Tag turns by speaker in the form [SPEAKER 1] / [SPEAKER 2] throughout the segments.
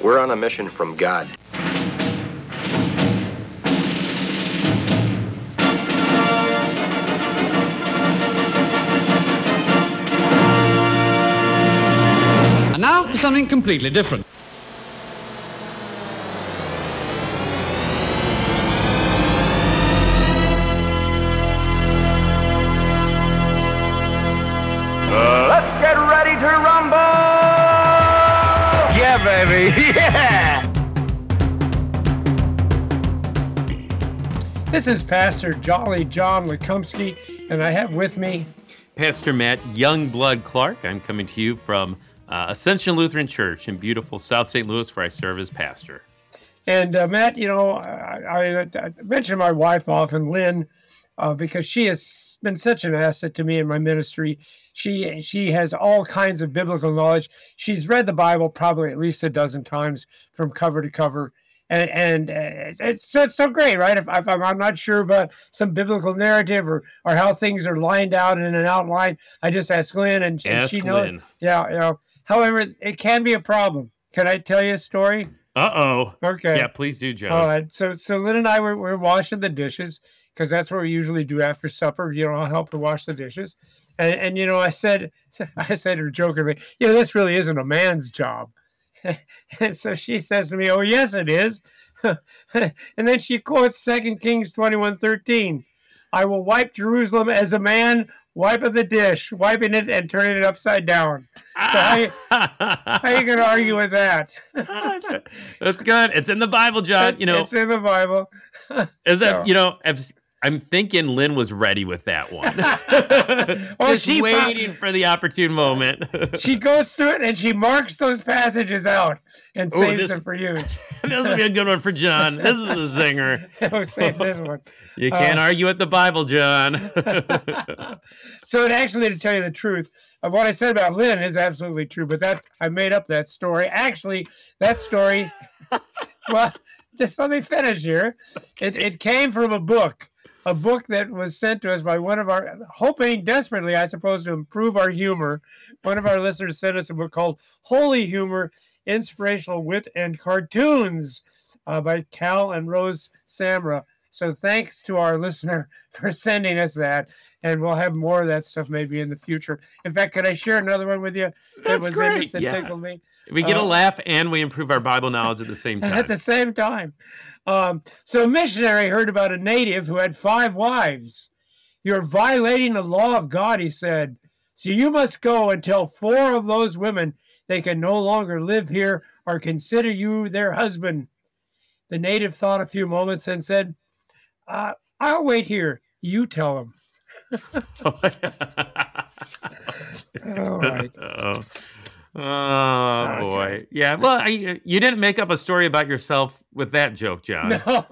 [SPEAKER 1] We're on a mission from God.
[SPEAKER 2] And now for something completely different.
[SPEAKER 3] Let's get ready to rumble! Yeah, baby, yeah!
[SPEAKER 4] This is Pastor Jolly John Lekumsky, and I have with me
[SPEAKER 5] Pastor Matt Youngblood Clark. I'm coming to you from Ascension Lutheran Church in beautiful South St. Louis, where I serve as pastor.
[SPEAKER 4] And Matt, you know, I mention my wife often, Lynn, because she has been such an asset to me in my ministry. She has all kinds of biblical knowledge. She's read the Bible probably at least a dozen times from cover to cover. And it's so great, right? If I'm not sure about some biblical narrative or how things are lined out in an outline, I just ask Lynn, and she knows.
[SPEAKER 5] Lynn.
[SPEAKER 4] Yeah. However, it can be a problem. Can I tell you a story?
[SPEAKER 5] Uh-oh.
[SPEAKER 4] Okay.
[SPEAKER 5] Yeah, please do, John.
[SPEAKER 4] All right. So Lynn and I were washing the dishes because that's what we usually do after supper. You know, I'll help her wash the dishes. And you know, I said to her jokingly, you know, this really isn't a man's job. And so she says to me, "Oh, yes, it is." And then she quotes 2 Kings 21:13. "I will wipe Jerusalem as a man wipeth the dish, wiping it and turning it upside down." So how you going to argue with that?
[SPEAKER 5] That's good. It's in the Bible, John.
[SPEAKER 4] It's in the Bible.
[SPEAKER 5] Is that, I'm thinking Lynn was ready with that one. Just waiting for the opportune moment.
[SPEAKER 4] She goes through it and she marks those passages out and saves them for use.
[SPEAKER 5] This will be a good one for John. This is a zinger.
[SPEAKER 4] Oh, save this one.
[SPEAKER 5] You can't argue with the Bible, John.
[SPEAKER 4] So actually, to tell you the truth, what I said about Lynn is absolutely true, but that I made up that story. Actually, that story, well, just let me finish here. It came from a book that was sent to us by one of our, hoping desperately, I suppose, to improve our humor. One of our listeners sent us a book called Holy Humor, Inspirational Wit and Cartoons by Cal and Rose Samra. So thanks to our listener for sending us that, and we'll have more of that stuff maybe in the future. In fact, could I share another one with you?
[SPEAKER 5] That's great.
[SPEAKER 4] That tickled me.
[SPEAKER 5] We get a laugh and we improve our Bible knowledge at the same time.
[SPEAKER 4] At the same time. So a missionary heard about a native who had 5 wives. "You're violating the law of God," he said. "So you must go and tell 4 of those women they can no longer live here or consider you their husband." The native thought a few moments and said, "I'll wait here. You tell them." All right.
[SPEAKER 5] Oh, boy. Yeah, well, you didn't make up a story about yourself with that joke, John.
[SPEAKER 4] No.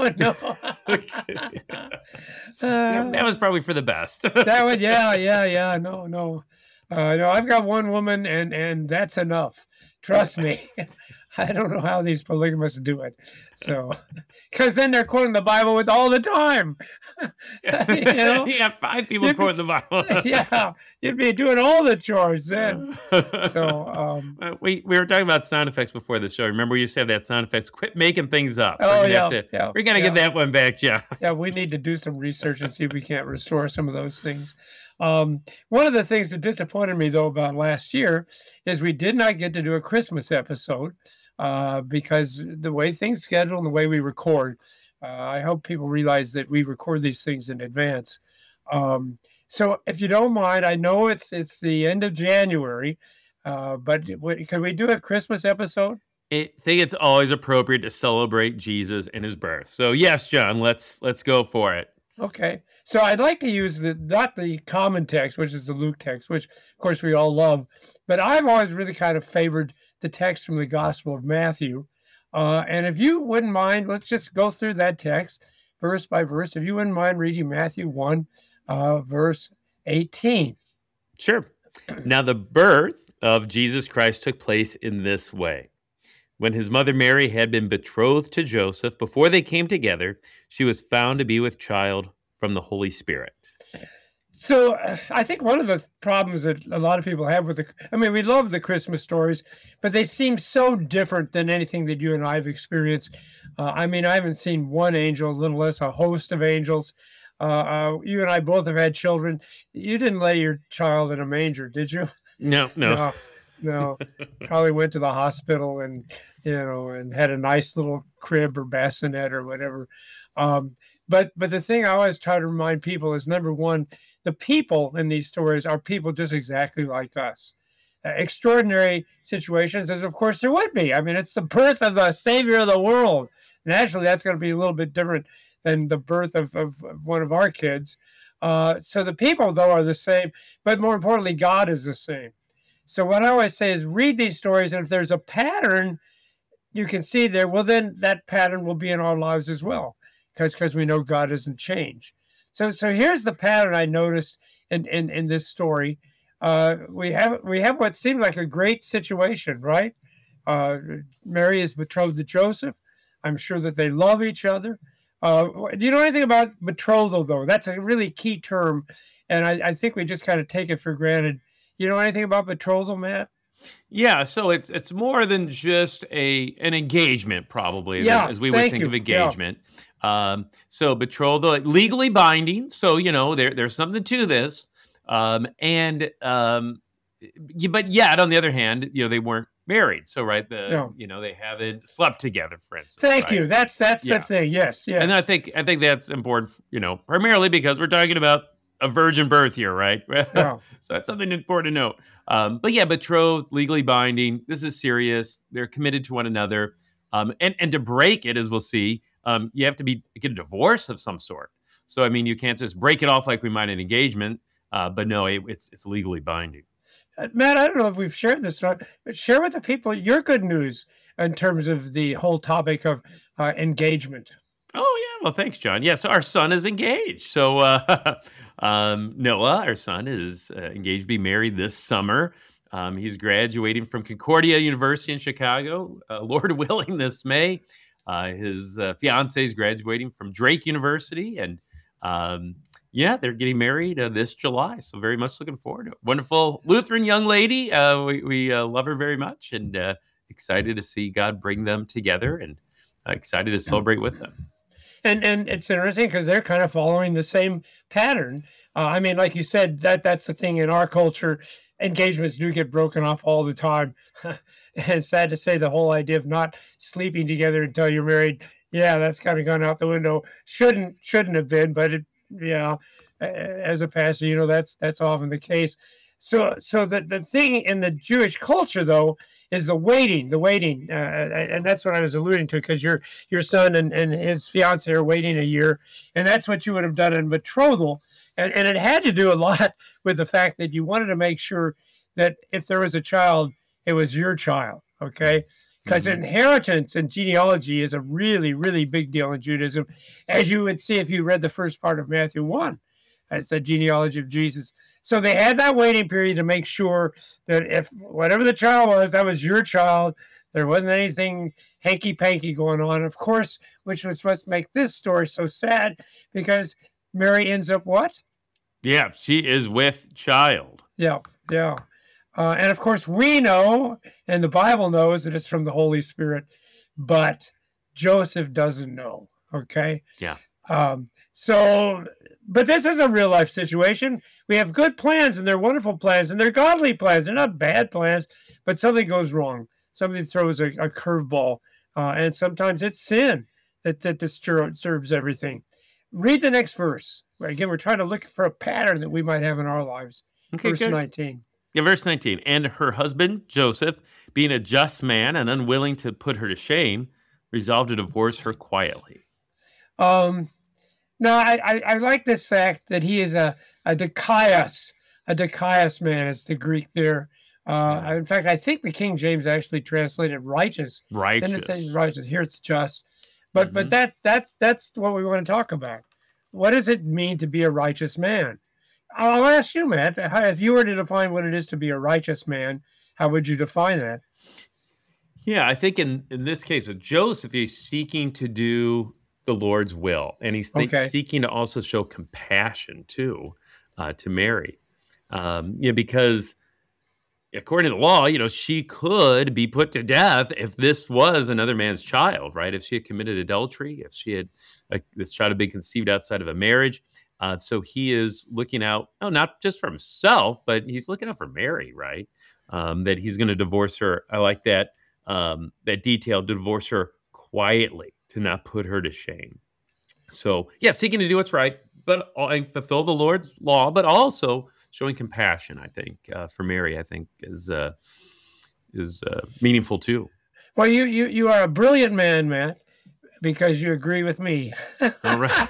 [SPEAKER 5] That was probably for the best.
[SPEAKER 4] That would, yeah. No. No, I've got one woman, and that's enough. Trust me. I don't know how these polygamists do it. So, because then they're quoting the Bible with all the time. You know?
[SPEAKER 5] You got 5 people quoting the Bible.
[SPEAKER 4] Yeah, you'd be doing all the chores then. So,
[SPEAKER 5] we were talking about sound effects before the show. Remember, you said that sound effects. Quit making things up.
[SPEAKER 4] Oh,
[SPEAKER 5] we're gonna get that one back, John.
[SPEAKER 4] Yeah, we need to do some research and see if we can't restore some of those things. One of the things that disappointed me, though, about last year is we did not get to do a Christmas episode because the way things schedule and the way we record. I hope people realize that we record these things in advance. So if you don't mind, I know it's the end of January, but can we do a Christmas episode?
[SPEAKER 5] I think it's always appropriate to celebrate Jesus and his birth. So yes, John, let's go for it.
[SPEAKER 4] Okay. So I'd like to use not the common text, which is the Luke text, which of course we all love, but I've always really kind of favored the text from the Gospel of Matthew. And if you wouldn't mind, let's just go through that text verse by verse. If you wouldn't mind reading Matthew 1, verse 18.
[SPEAKER 5] Sure. Now the birth of Jesus Christ took place in this way. When his mother Mary had been betrothed to Joseph, before they came together, she was found to be with child from the Holy Spirit.
[SPEAKER 4] So I think one of the problems that a lot of people have with we love the Christmas stories, but they seem so different than anything that you and I have experienced. I haven't seen one angel, little less a host of angels. You and I both have had children. You didn't lay your child in a manger, did you?
[SPEAKER 5] No.
[SPEAKER 4] No, no. Probably went to the hospital and and had a nice little crib or bassinet or whatever. But the thing I always try to remind people is, number one, the people in these stories are people just exactly like us. Extraordinary situations, as of course there would be. It's the birth of the Savior of the world. Naturally, that's going to be a little bit different than the birth of one of our kids. So the people, though, are the same, but more importantly, God is the same. So what I always say is read these stories, and if there's a pattern you can see there, well, then that pattern will be in our lives as well, because we know God doesn't change. So here's the pattern I noticed in this story. We have what seemed like a great situation, right? Mary is betrothed to Joseph. I'm sure that they love each other. Do you know anything about betrothal, though? That's a really key term, and I think we just kind of take it for granted. You know anything about betrothal, Matt?
[SPEAKER 5] Yeah, so it's more than just an engagement, probably,
[SPEAKER 4] Yeah,
[SPEAKER 5] as we would
[SPEAKER 4] thank
[SPEAKER 5] think
[SPEAKER 4] you.
[SPEAKER 5] of engagement. So betrothal, legally binding. So there's something to this, but yet on the other hand, they weren't married. So right,
[SPEAKER 4] No.
[SPEAKER 5] They haven't slept together, for instance.
[SPEAKER 4] Thank
[SPEAKER 5] right?
[SPEAKER 4] you. That's
[SPEAKER 5] Yeah.
[SPEAKER 4] the thing. Yes.
[SPEAKER 5] And I think that's important. Primarily because we're talking about a virgin birth here, right?
[SPEAKER 4] Yeah.
[SPEAKER 5] So that's something important to note. But yeah, betrothed, legally binding. This is serious. They're committed to one another. And to break it, as we'll see, you have to get a divorce of some sort. So you can't just break it off like we might an engagement. But no, it's legally binding.
[SPEAKER 4] Matt, I don't know if we've shared this, but share with the people your good news in terms of the whole topic of engagement.
[SPEAKER 5] Oh yeah, well thanks, John. Yeah, so our son is engaged. So Noah, our son, is engaged to be married this summer. He's graduating from Concordia University in Chicago, Lord willing, this May. His fiance is graduating from Drake University, and they're getting married this July. So very much looking forward to it. Wonderful Lutheran young lady. We love her very much, and excited to see God bring them together, and excited to celebrate with them.
[SPEAKER 4] And it's interesting because they're kind of following the same pattern. Like you said, that's the thing in our culture. Engagements do get broken off all the time. And it's sad to say the whole idea of not sleeping together until you're married, that's kind of gone out the window. Shouldn't have been, but as a pastor, that's often the case. So the thing in the Jewish culture, though, is the waiting, and that's what I was alluding to, because your son and his fiance are waiting a year, and that's what you would have done in betrothal, and it had to do a lot with the fact that you wanted to make sure that if there was a child, it was your child, okay? Because inheritance and genealogy is a really, really big deal in Judaism, as you would see if you read the first part of Matthew 1. That's the genealogy of Jesus. So they had that waiting period to make sure that if whatever the child was, that was your child. There wasn't anything hanky-panky going on, of course, which was what makes this story so sad, because Mary ends up what?
[SPEAKER 5] Yeah, she is with child.
[SPEAKER 4] Yeah. And of course, we know, and the Bible knows, that it's from the Holy Spirit, but Joseph doesn't know, okay?
[SPEAKER 5] Yeah.
[SPEAKER 4] But this is a real life situation. We have good plans, and they're wonderful plans, and they're godly plans. They're not bad plans, but something goes wrong. Something throws a curveball, and sometimes it's sin that disturbs everything. Read the next verse. Again, we're trying to look for a pattern that we might have in our lives.
[SPEAKER 5] Okay,
[SPEAKER 4] verse
[SPEAKER 5] good.
[SPEAKER 4] 19.
[SPEAKER 5] Yeah, verse 19. And her husband, Joseph, being a just man and unwilling to put her to shame, resolved to divorce her quietly.
[SPEAKER 4] No, I like this fact that he is a dikaios. A dikaios man is the Greek there. In fact, I think the King James actually translated righteous.
[SPEAKER 5] Righteous.
[SPEAKER 4] Then it says righteous. Here it's just. But that's what we want to talk about. What does it mean to be a righteous man? I'll ask you, Matt, if you were to define what it is to be a righteous man, how would you define that?
[SPEAKER 5] Yeah, I think in this case of Joseph, he's seeking to do the Lord's will, and he's seeking to also show compassion too. to Mary. Because according to the law, she could be put to death if this was another man's child, right? If she had committed adultery, if she had this child had been conceived outside of a marriage. So he is looking out, not just for himself, but he's looking out for Mary, right? That he's going to divorce her. I like that detail, to divorce her quietly, to not put her to shame. So, seeking to do what's right, but and fulfill the Lord's law, but also showing compassion, I think, for Mary, I think is meaningful too.
[SPEAKER 4] Well, you are a brilliant man, Matt, because you agree with me.
[SPEAKER 5] All right.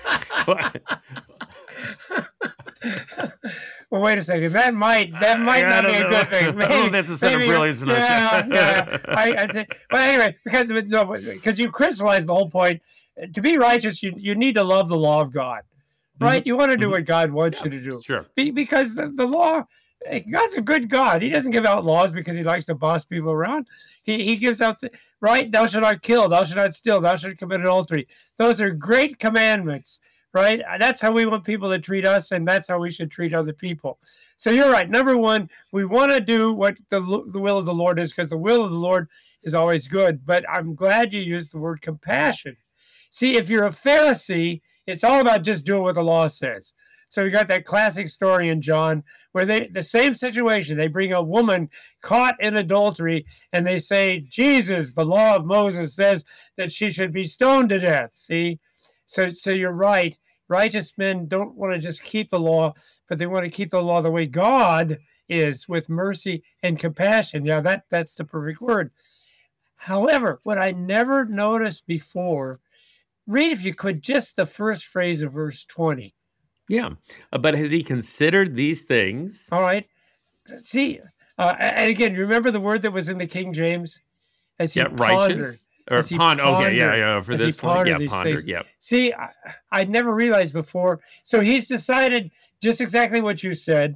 [SPEAKER 4] Well, wait a second. That might not be a good thing.
[SPEAKER 5] Maybe that's a sign of brilliance.
[SPEAKER 4] Yeah. But anyway, because you crystallized the whole point. To be righteous, you need to love the law of God, right?
[SPEAKER 5] Mm-hmm.
[SPEAKER 4] You want to do what God wants you to do.
[SPEAKER 5] Sure.
[SPEAKER 4] Because the law, God's a good God. He doesn't give out laws because he likes to boss people around. He gives out right. Thou shalt not kill. Thou shalt not steal. Thou shalt commit adultery. Those are great commandments. Right? That's how we want people to treat us, and that's how we should treat other people. So you're right. Number one, we want to do what the will of the Lord is, because the will of the Lord is always good. But I'm glad you used the word compassion. See, if you're a Pharisee, it's all about just doing what the law says. So we got that classic story in John where the same situation, they bring a woman caught in adultery, and they say, Jesus, the law of Moses says that she should be stoned to death. See? So you're right. Righteous men don't want to just keep the law, but they want to keep the law the way God is, with mercy and compassion. Yeah, that's the perfect word. However, what I never noticed before, read, if you could, just the first phrase of verse 20.
[SPEAKER 5] Yeah, but has he considered these things?
[SPEAKER 4] All right. See, and again, remember the word that was in the King James? As he pondered.
[SPEAKER 5] Righteous? Or ponder. Okay, for this one. Yeah, ponder. Yeah.
[SPEAKER 4] See, I never realized before. So he's decided just exactly what you said.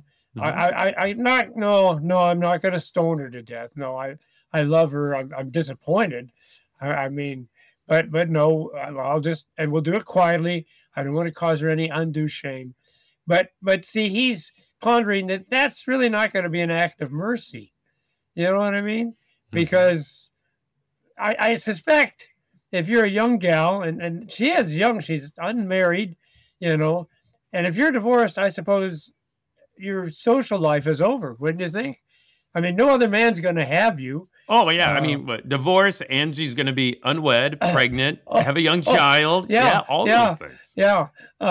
[SPEAKER 4] Mm-hmm. I'm not going to stone her to death. No, I love her. I'm disappointed. I mean, but no, we'll do it quietly. I don't want to cause her any undue shame. But see, he's pondering that that's really not going to be an act of mercy. You know what I mean? Because I suspect if you're a young gal, and she is young, she's unmarried, and if you're divorced, I suppose your social life is over, wouldn't you think? I mean, no other man's going to have you.
[SPEAKER 5] Oh, yeah. I mean, divorce, Angie's going to be unwed, pregnant, have a young child. Those things. Yeah.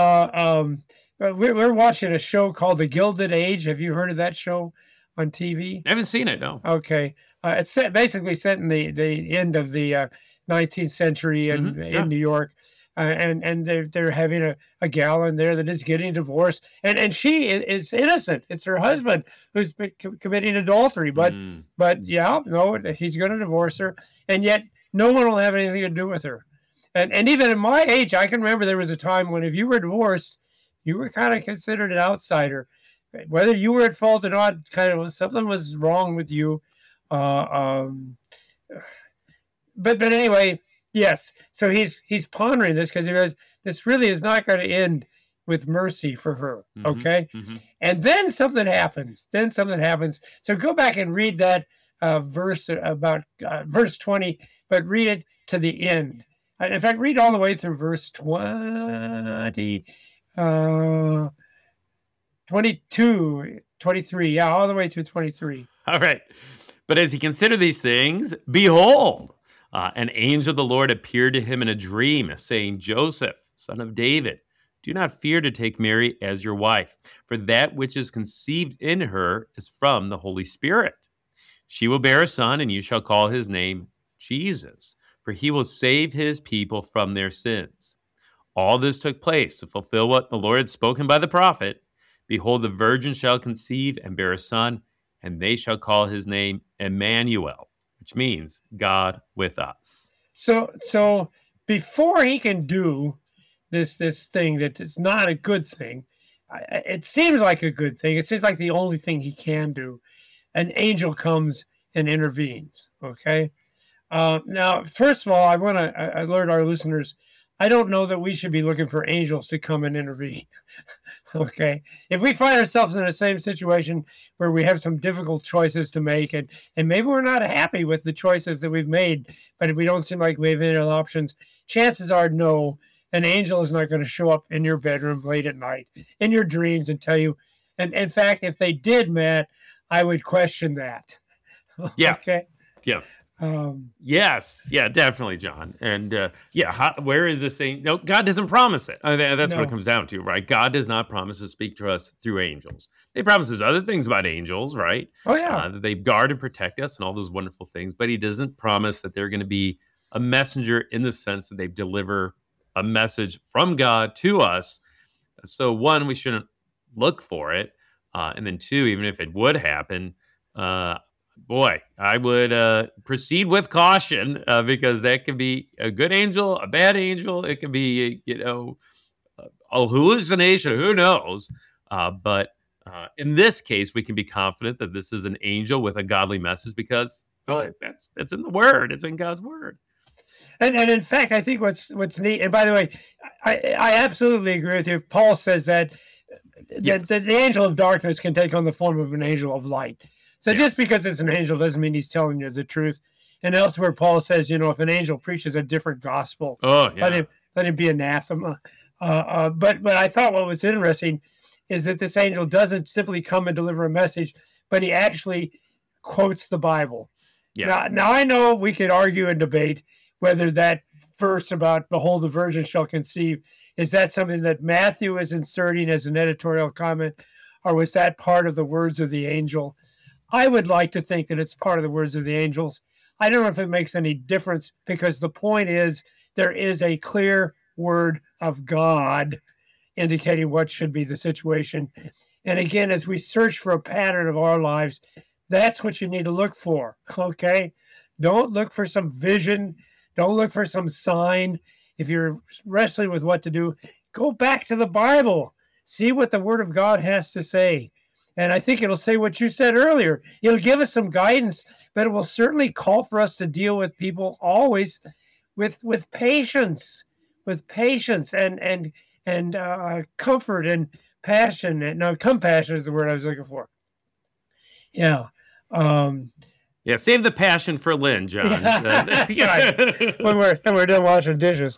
[SPEAKER 4] We're watching a show called The Gilded Age. Have you heard of that show on TV?
[SPEAKER 5] I haven't seen it, no.
[SPEAKER 4] Okay. It's basically set in the end of the 19th century in New York. And they're having a gal in there that is getting divorced. And she is innocent. It's her husband who's been committing adultery. But he's going to divorce her. And yet no one will have anything to do with her. And even at my age, I can remember there was a time when if you were divorced, you were kind of considered an outsider. Whether you were at fault or not, something was wrong with you. But anyway, yes. So he's pondering this because he goes, this really is not going to end with mercy for her. Mm-hmm, okay. Mm-hmm. And then something happens. So go back and read that verse about verse 20, but read it to the end. In fact, read all the way through verse 22, 23. Yeah, all the way to 23.
[SPEAKER 5] All right. But as he considered these things, behold, an angel of the Lord appeared to him in a dream, saying, Joseph, son of David, do not fear to take Mary as your wife, for that which is conceived in her is from the Holy Spirit. She will bear a son, and you shall call his name Jesus, for he will save his people from their sins. All this took place to fulfill what the Lord had spoken by the prophet. Behold, the virgin shall conceive and bear a son, and they shall call his name Emmanuel, which means God with us.
[SPEAKER 4] So before he can do this thing that is not a good thing, it seems like a good thing. It seems like the only thing he can do. An angel comes and intervenes. Okay. Now, first of all, I want to alert our listeners. I don't know that we should be looking for angels to come and intervene. Okay. If we find ourselves in the same situation where we have some difficult choices to make, and maybe we're not happy with the choices that we've made, but we don't seem like we have any other options, chances are no, an angel is not going to show up in your bedroom late at night, in your dreams, and tell you. And in fact, if they did, Matt, I would question that.
[SPEAKER 5] Yeah.
[SPEAKER 4] Okay.
[SPEAKER 5] Yeah. Yes. Yeah, definitely, John. And where is this saying? No, God doesn't promise it. That's what it comes down to, right? God does not promise to speak to us through angels. He promises other things about angels, right?
[SPEAKER 4] Oh, yeah.
[SPEAKER 5] That they guard and protect us and all those wonderful things. But he doesn't promise that they're going to be a messenger in the sense that they deliver a message from God to us. So one, we shouldn't look for it. And then two, even if it would happen, boy, I would proceed with caution because that could be a good angel, a bad angel. It could be, a hallucination. Who knows? But in this case, we can be confident that this is an angel with a godly message because that's in the Word. It's in God's Word.
[SPEAKER 4] And in fact, I think what's neat, and by the way, I absolutely agree with you. Paul says that the angel of darkness can take on the form of an angel of light. So just because it's an angel doesn't mean he's telling you the truth. And elsewhere, Paul says, if an angel preaches a different gospel, let him be anathema. But I thought what was interesting is that this angel doesn't simply come and deliver a message, but he actually quotes the Bible. Yeah. Now I know we could argue and debate whether that verse about behold, the virgin shall conceive, is that something that Matthew is inserting as an editorial comment, or was that part of the words of the angel? I would like to think that it's part of the words of the angels. I don't know if it makes any difference because the point is there is a clear word of God indicating what should be the situation. And again, as we search for a pattern of our lives, that's what you need to look for, okay? Don't look for some vision. Don't look for some sign. If you're wrestling with what to do, go back to the Bible. See what the Word of God has to say. And I think it'll say what you said earlier. It'll give us some guidance, but it will certainly call for us to deal with people always with patience, and comfort and passion. And no, compassion is the word I was looking for. Yeah.
[SPEAKER 5] Save the passion for Lynn, John.
[SPEAKER 4] That's right. When we're done washing dishes.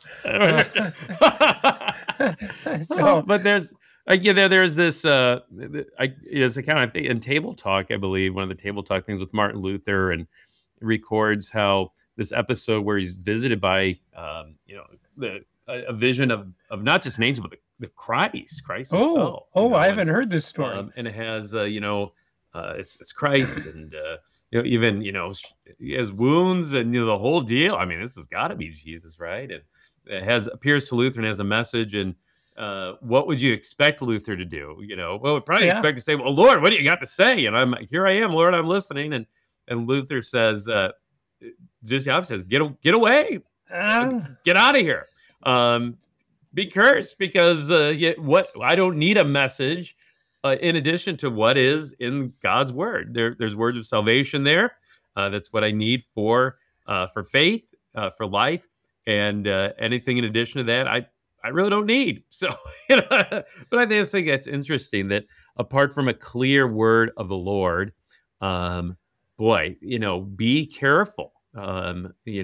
[SPEAKER 5] But there's this account, I think, in Table Talk, I believe, one of the Table Talk things with Martin Luther, and records how this episode where he's visited by, a vision of not just an angel, but the Christ himself.
[SPEAKER 4] I haven't heard this story.
[SPEAKER 5] And it has, it's Christ, and even he has wounds, and the whole deal. I mean, this has got to be Jesus, right? And it appears to Luther and has a message, and what would you expect Luther to do? We'd probably expect to say, "Well, Lord, what do you got to say?" And here I am, Lord, I'm listening. And Luther says, just the opposite, says, "Get away, get out of here, be cursed," because I don't need a message in addition to what is in God's word. There's words of salvation there. That's what I need for faith, for life, and anything in addition to that, I really don't need. So, but I think that's interesting that apart from a clear word of the Lord, be careful. We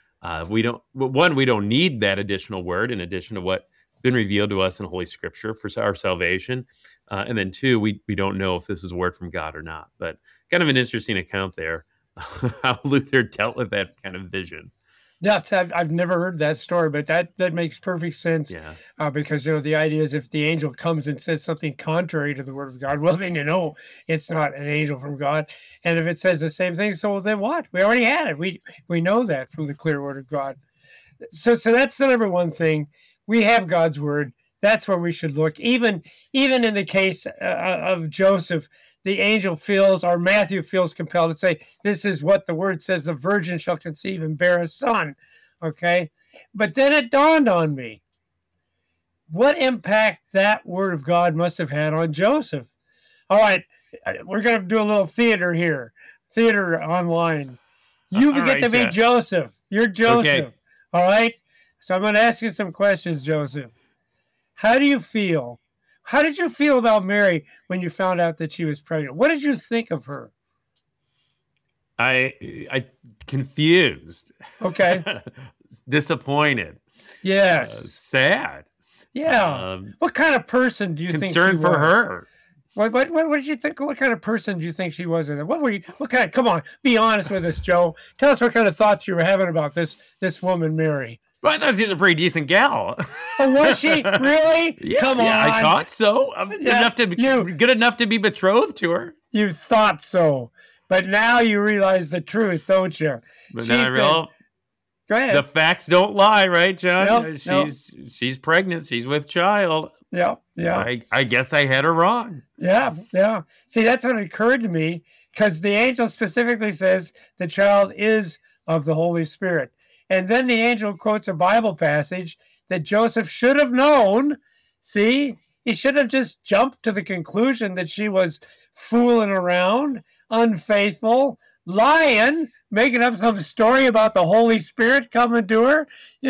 [SPEAKER 5] don't need that additional word in addition to what's been revealed to us in Holy Scripture for our salvation. And then two, we don't know if this is a word from God or not. But kind of an interesting account there, how Luther dealt with that kind of vision.
[SPEAKER 4] Yeah, I've never heard that story, but that makes perfect sense.
[SPEAKER 5] Yeah.
[SPEAKER 4] Because the idea is if the angel comes and says something contrary to the word of God, well, then it's not an angel from God. And if it says the same thing, so then what? We already had it. We know that from the clear word of God. So that's the number one thing. We have God's word. That's where we should look. Even in the case of Joseph, the angel feels, or Matthew feels compelled to say, this is what the word says, the virgin shall conceive and bear a son. Okay? But then it dawned on me what impact that word of God must have had on Joseph. All right, we're going to do a little theater here. Theater online. You get to be Joseph. You're Joseph. Okay. All right? So I'm going to ask you some questions, Joseph. How do you feel? How did you feel about Mary when you found out that she was pregnant? What did you think of her?
[SPEAKER 5] I confused.
[SPEAKER 4] Okay.
[SPEAKER 5] Disappointed.
[SPEAKER 4] Yes.
[SPEAKER 5] Sad.
[SPEAKER 4] Yeah. What kind of person do you think she was?
[SPEAKER 5] Concerned for her.
[SPEAKER 4] What did you think? What kind of person do you think she was? What were you? What kind? Come on, be honest with us, Joe. Tell us what kind of thoughts you were having about this woman, Mary.
[SPEAKER 5] Well, I thought she was a pretty decent gal.
[SPEAKER 4] Oh, was she really?
[SPEAKER 5] Yeah,
[SPEAKER 4] Come on.
[SPEAKER 5] I thought so. Good enough to be betrothed to her.
[SPEAKER 4] You thought so, but now you realize the truth, don't you?
[SPEAKER 5] But now
[SPEAKER 4] Go ahead.
[SPEAKER 5] The facts don't lie, right, John?
[SPEAKER 4] Nope,
[SPEAKER 5] she's pregnant. She's with child.
[SPEAKER 4] Yeah.
[SPEAKER 5] I guess I had her wrong.
[SPEAKER 4] Yeah. See, that's what occurred to me, because the angel specifically says the child is of the Holy Spirit. And then the angel quotes a Bible passage that Joseph should have known. See, he should have just jumped to the conclusion that she was fooling around, unfaithful, lying, making up some story about the Holy Spirit coming to her,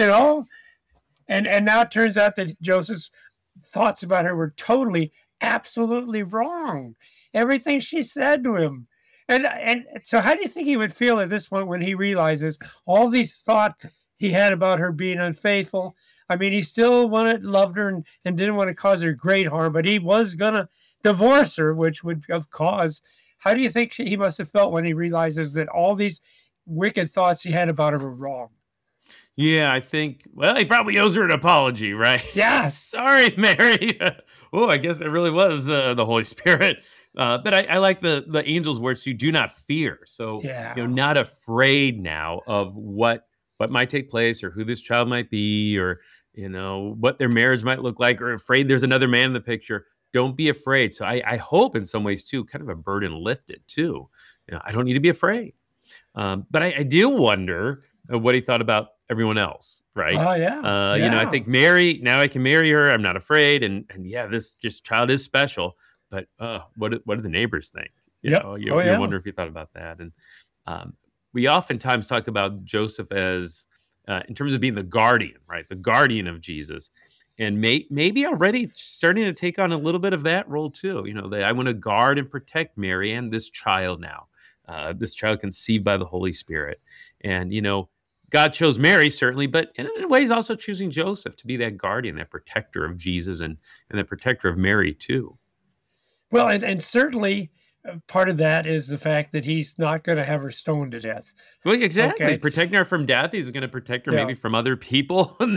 [SPEAKER 4] And now it turns out that Joseph's thoughts about her were totally, absolutely wrong. Everything she said to him. And so how do you think he would feel at this point when he realizes all these thoughts he had about her being unfaithful? I mean, he still loved her and didn't want to cause her great harm, but he was going to divorce her, which would have caused. How do you think he must have felt when he realizes that all these wicked thoughts he had about her were wrong?
[SPEAKER 5] Yeah, I think, he probably owes her an apology, right?
[SPEAKER 4] Yes.
[SPEAKER 5] Sorry, Mary. I guess it really was the Holy Spirit. But I like the angel's words, you do not fear. So, not afraid now of what might take place or who this child might be or, what their marriage might look like or afraid there's another man in the picture. Don't be afraid. So I hope in some ways, too, kind of a burden lifted, too. I don't need to be afraid. But I do wonder what he thought about everyone else, right?
[SPEAKER 4] Oh, yeah.
[SPEAKER 5] I think Mary, now I can marry her. I'm not afraid. And this just child is special. But what do the neighbors think? You wonder if you thought about that. And we oftentimes talk about Joseph as, in terms of being the guardian, right? The guardian of Jesus. And maybe already starting to take on a little bit of that role too. I want to guard and protect Mary and this child now. This child conceived by the Holy Spirit. And, God chose Mary, certainly, but in ways also choosing Joseph to be that guardian, that protector of Jesus and the protector of Mary too.
[SPEAKER 4] Well, and certainly part of that is the fact that he's not going to have her stoned to death.
[SPEAKER 5] Well, exactly.
[SPEAKER 4] Okay.
[SPEAKER 5] He's protecting her from death. He's going to protect her maybe from other people and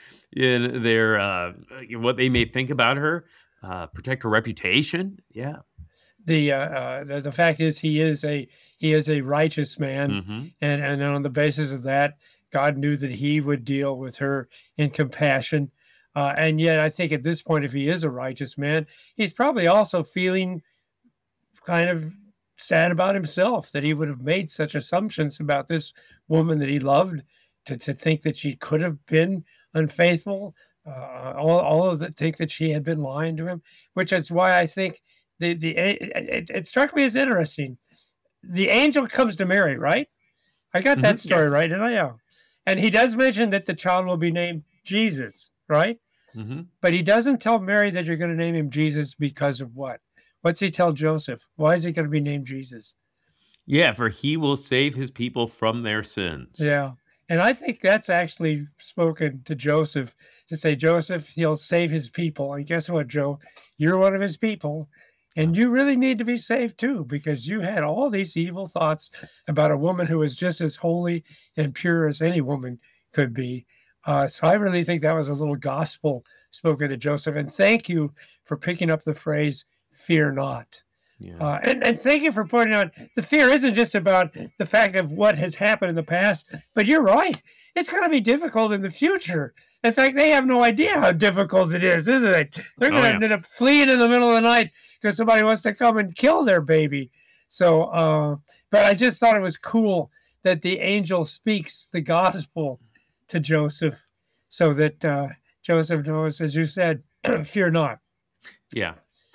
[SPEAKER 5] their what they may think about her, protect her reputation. Yeah.
[SPEAKER 4] The fact is he is a righteous man,
[SPEAKER 5] Mm-hmm.
[SPEAKER 4] and on the basis of that, God knew that he would deal with her in compassion. And yet, I think at this point, if he is a righteous man, he's probably also feeling kind of sad about himself that he would have made such assumptions about this woman that he loved, to think that she could have been unfaithful, all of that, think that she had been lying to him, which is why I think it struck me as interesting. The angel comes to Mary, right? I got that story
[SPEAKER 5] yes.
[SPEAKER 4] right, didn't I? Yeah. And he does mention that the child will be named Jesus, right?
[SPEAKER 5] Mm-hmm.
[SPEAKER 4] But he doesn't tell Mary that you're going to name him Jesus because of what? What's he tell Joseph? Why is he going to be named Jesus?
[SPEAKER 5] Yeah, for he will save his people from their sins.
[SPEAKER 4] Yeah. And I think that's actually spoken to Joseph to say, Joseph, he'll save his people. And guess what, Joe? You're one of his people. And you really need to be saved too, because you had all these evil thoughts about a woman who was just as holy and pure as any woman could be. So I really think that was a little gospel spoken to Joseph. And thank you for picking up the phrase, fear not.
[SPEAKER 5] Yeah.
[SPEAKER 4] And thank you for pointing out the fear isn't just about the fact of what has happened in the past, but you're right. It's going to be difficult in the future. In fact, they have no idea how difficult it is, isn't it? They're going to end up fleeing in the middle of the night because somebody wants to come and kill their baby. So, but I just thought it was cool that the angel speaks the gospel to Joseph so that Joseph knows, as you said, fear not.
[SPEAKER 5] Yeah.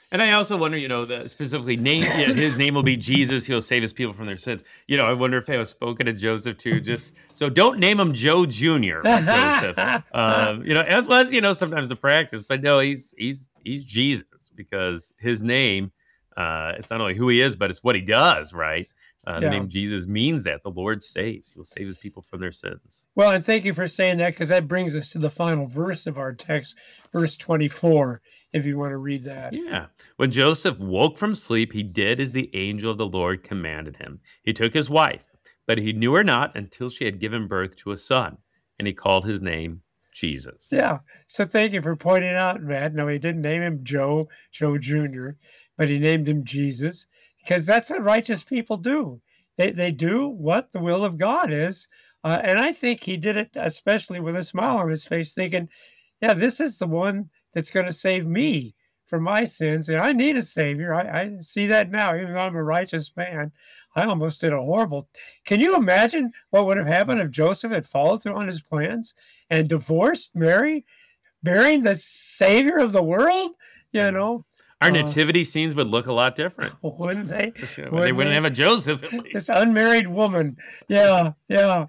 [SPEAKER 5] And I also wonder, specifically his name will be Jesus. He'll save his people from their sins. I wonder if that was spoken to Joseph too. Just so don't name him Joe Jr. Joseph. As was, sometimes a practice, but no, he's Jesus because his name, it's not only who he is, but it's what he does, right? The name Jesus means that the Lord saves. He will save his people from their sins.
[SPEAKER 4] Well, and thank you for saying that, because that brings us to the final verse of our text, verse 24, if you want to read that.
[SPEAKER 5] Yeah. When Joseph woke from sleep, he did as the angel of the Lord commanded him. He took his wife, but he knew her not until she had given birth to a son, and he called his name Jesus.
[SPEAKER 4] Yeah. So thank you for pointing out, Matt. No, he didn't name him Joe Jr., but he named him Jesus, because that's what righteous people do. They do what the will of God is. And I think he did it especially with a smile on his face, thinking, yeah, this is the one that's going to save me from my sins. And I need a savior. I see that now, even though I'm a righteous man. I almost did a horrible. Can you imagine what would have happened if Joseph had followed through on his plans and divorced Mary, marrying the savior of the world?
[SPEAKER 5] Our nativity scenes would look a lot different.
[SPEAKER 4] Wouldn't they?
[SPEAKER 5] They wouldn't have a Joseph, at least.
[SPEAKER 4] This unmarried woman. Yeah.
[SPEAKER 5] No.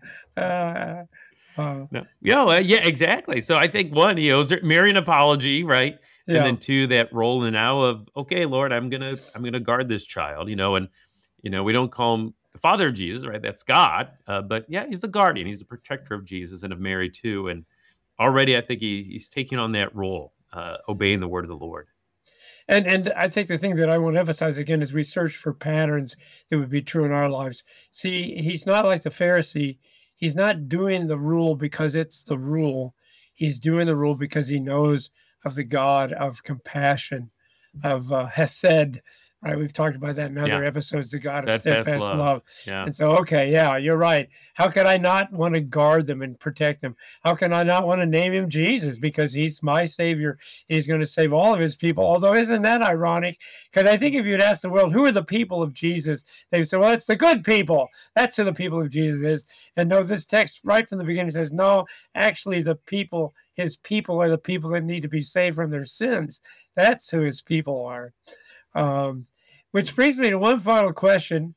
[SPEAKER 5] Yeah, exactly. So I think one, he owes her Mary an apology, right? And then two, that role now of, okay, Lord, I'm gonna guard this child, and we don't call him the father of Jesus, right? That's God. But yeah, he's the guardian, he's the protector of Jesus and of Mary too. And already I think he's taking on that role, obeying the word of the Lord.
[SPEAKER 4] And I think the thing that I want to emphasize again is we search for patterns that would be true in our lives. See, he's not like the Pharisee. He's not doing the rule because it's the rule. He's doing the rule because he knows of the God of compassion, of Hesed. Right, we've talked about that in other episodes, the God of steadfast love. Yeah. And so, you're right. How could I not want to guard them and protect them? How can I not want to name him Jesus? Because he's my savior. He's going to save all of his people. Although, isn't that ironic? Because I think if you'd ask the world, who are the people of Jesus? They would say, well, it's the good people. That's who the people of Jesus is. And no, this text right from the beginning says, no, actually his people are the people that need to be saved from their sins. That's who his people are. Which brings me to one final question.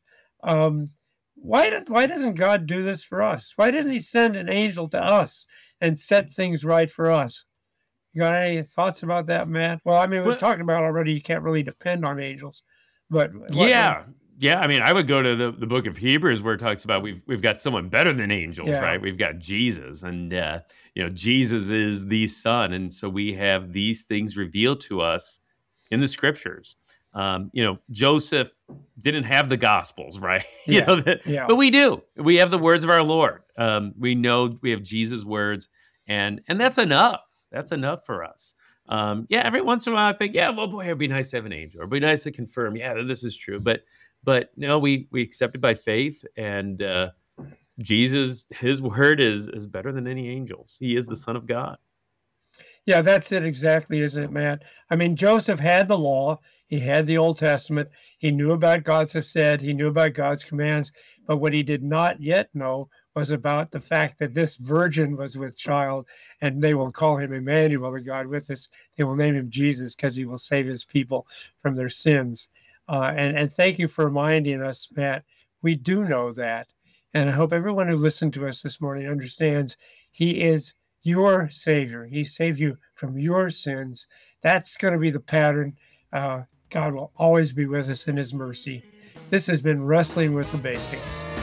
[SPEAKER 4] Why doesn't God do this for us? Why doesn't he send an angel to us and set things right for us? You got any thoughts about that, Matt? Well, I mean, we've talked about already you can't really depend on angels. But
[SPEAKER 5] Yeah, I mean, I would go to the book of Hebrews where it talks about we've got someone better than angels, right? We've got Jesus, and Jesus is the Son, and so we have these things revealed to us in the Scriptures. Joseph didn't have the Gospels, right? But we do. We have the words of our Lord. We know we have Jesus' words, and that's enough. That's enough for us. Every once in a while I think, well, boy, it'd be nice to have an angel. It'd be nice to confirm, that this is true. But no, we accept it by faith, and Jesus, his word is better than any angels. He is the Son of God.
[SPEAKER 4] Yeah, that's it exactly, isn't it, Matt? I mean, Joseph had the law. He had the Old Testament. He knew about God's Hesed. He knew about God's commands. But what he did not yet know was about the fact that this virgin was with child, and they will call him Emmanuel, the God with us. They will name him Jesus because he will save his people from their sins. And thank you for reminding us, Matt. We do know that. And I hope everyone who listened to us this morning understands he is your Savior. He saved you from your sins. That's going to be the pattern. God will always be with us in his mercy. This has been Wrestling with the Basics.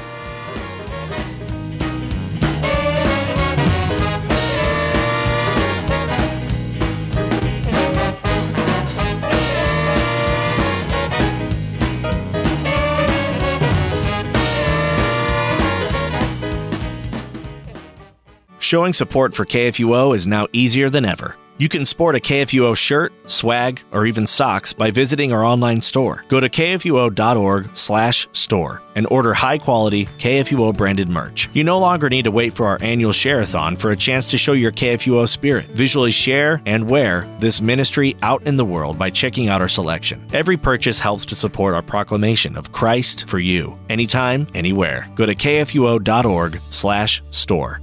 [SPEAKER 1] Showing support for KFUO is now easier than ever. You can sport a KFUO shirt, swag, or even socks by visiting our online store. Go to kfuo.org/store and order high-quality KFUO-branded merch. You no longer need to wait for our annual share-a-thon for a chance to show your KFUO spirit. Visually share and wear this ministry out in the world by checking out our selection. Every purchase helps to support our proclamation of Christ for you, anytime, anywhere. Go to kfuo.org/store.